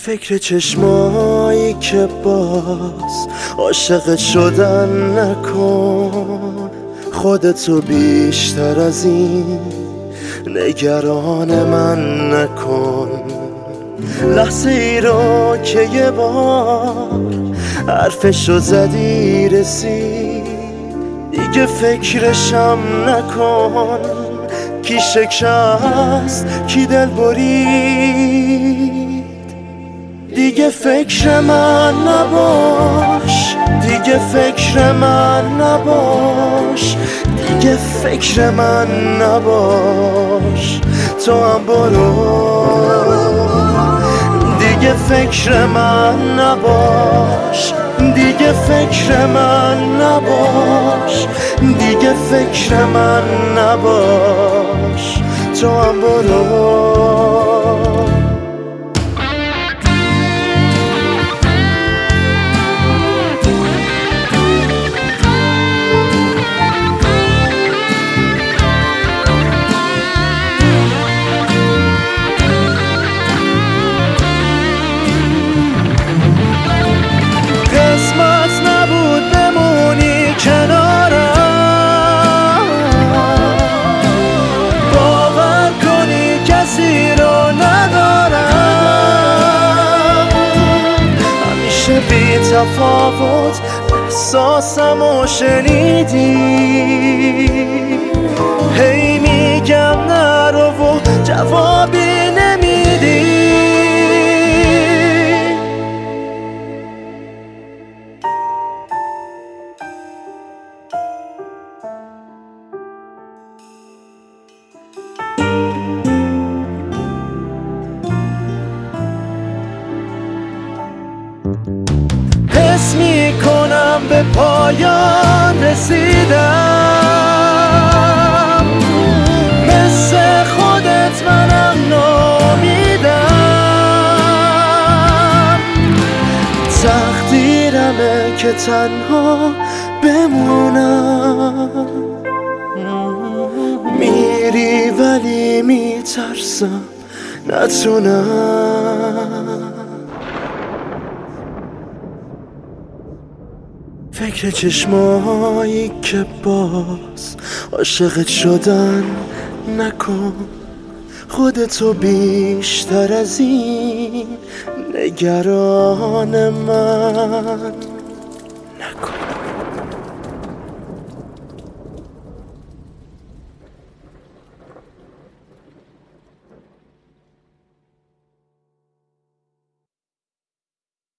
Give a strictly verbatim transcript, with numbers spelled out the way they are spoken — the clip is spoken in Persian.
فکر چشمایی که باز عاشق شدن نکن، خودتو بیشتر از این نگران من نکن. لحظه ای رو که یه بار حرفشو زدی رسید، دیگه فکرشم نکن. کی شکست کی دل برید، دیگه فکر من نباش، دیگه فکر من نباش، دیگه فکر من نباش. تو هم برو، دیگه فکر من نباش، دیگه فکر من نباش، دیگه فکر من نباش. تو هم برو. بی تفاوت احساسمو شنیدی، هی میگم نرو و جوابی نمیدی. حس میکنم به پایان رسیدم، مثل خودت منم نامیدم. تقدیرمه که تنها بمونم، میری ولی میترسم نتونم. فکر چشمایی که باز عاشقت شدن نکن، خودتو بیشتر از این نگران من نکن.